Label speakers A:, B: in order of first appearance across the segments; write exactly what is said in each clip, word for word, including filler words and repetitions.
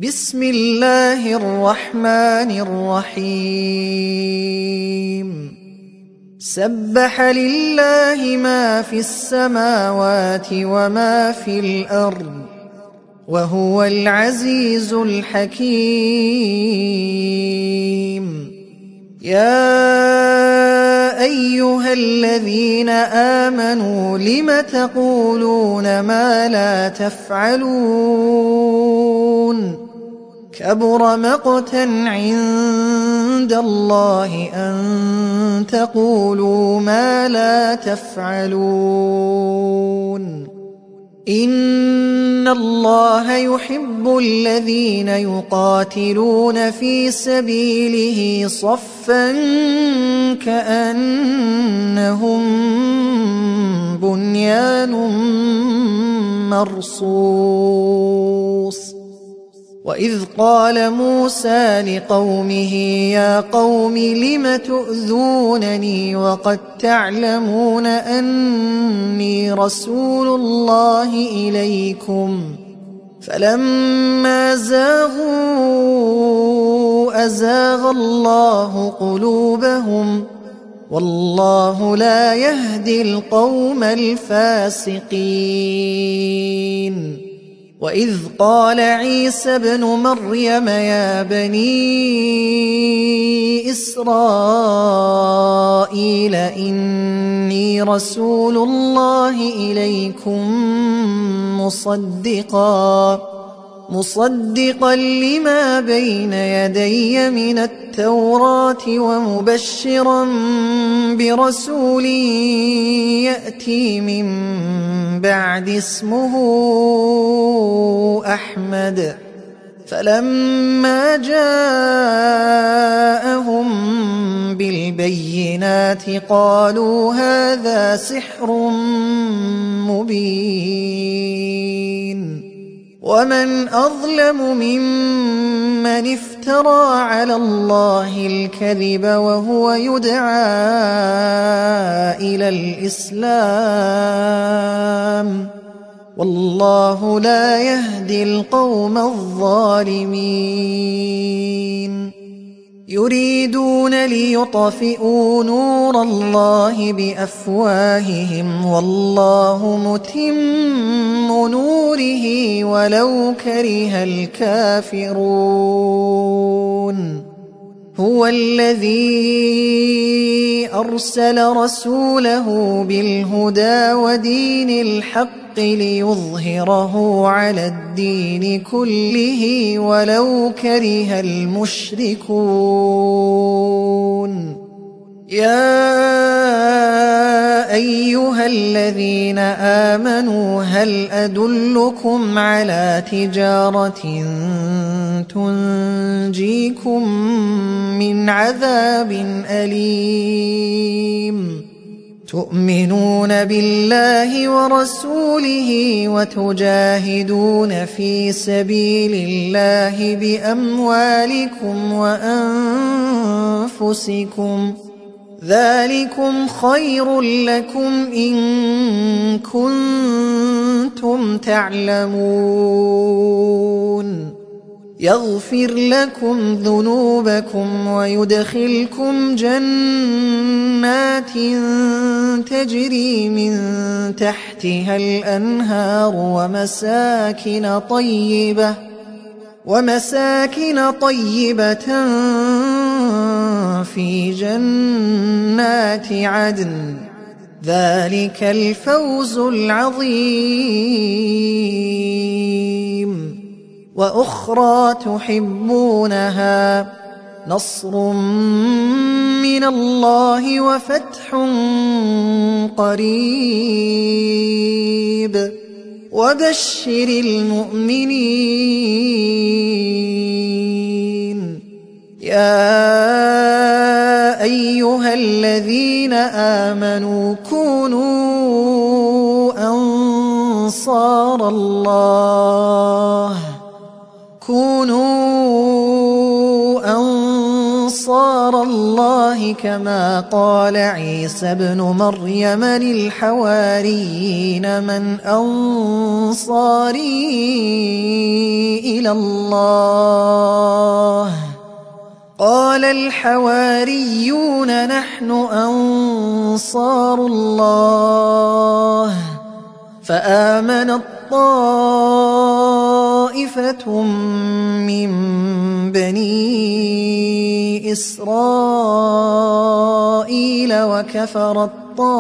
A: بسم الله الرحمن الرحيم سبح لله ما في السماوات وما في الأرض وهو العزيز الحكيم. يا أيها الذين آمنوا لم تقولون ما لا تفعلون كبر مقتا عند الله أن تقولوا ما لا تفعلون. إن الله يحب الذين يقاتلون في سبيله صفا كأنهم بنيان مرصوص. وإذ قال موسى لقومه يا قوم لم تؤذونني وقد تعلمون أني رسول الله إليكم فلما زاغوا أزاغ الله قلوبهم والله لا يهدي القوم الفاسقين. وإذ قال عيسى ابن مريم يا بني إسرائيل إني رسول الله إليكم مصدقا مصدقا لما بين يدي من التوراة ومبشرا برسول يأتي من بعد اسمه أحمد. فلما جاءهم بالبينات قالوا هذا سحر مبين. ومن أظلم ممن افترى على الله الكذب وهو يدعى إلى الإسلام والله لا يهدي القوم الظالمين. يريدون ليطفئوا نور الله بأفواههم والله متم نوره ولو كره الكافرون. هو الذي أرسل رسوله بالهدى ودين الحق ليظهره على الدين كله ولو كره المشركون. يا أيها الذين آمنوا هل أدلكم على تجارة تنجيكم من عذاب أليم تؤمنون بالله ورسوله وتجاهدون في سبيل الله بأموالكم وأنفسكم ذلكم خير لكم إن كنتم تعلمون. يغفر لكم ذنوبكم ويدخلكم جنات تجري من تحتها الأنهار ومساكن طيبة ومساكن طيبة في جنات عدن ذلك الفوز العظيم. وأخرى تحبونها نصر من الله وفتح قريب وبشر المؤمنين. يا أيها الذين آمنوا كونوا أنصار الله كونوا أنصار الله كما قال عيسى ابن مريم للحواريين من أنصاري إلى الله قال الحواريون نحن أنصار الله فآمنت طائفة من بني إسرائيل وكفرت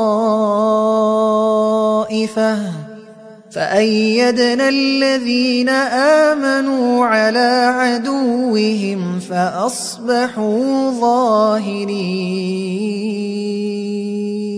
A: طائفة فأيدنا الذين آمنوا على عدوهم فأصبحوا ظاهرين.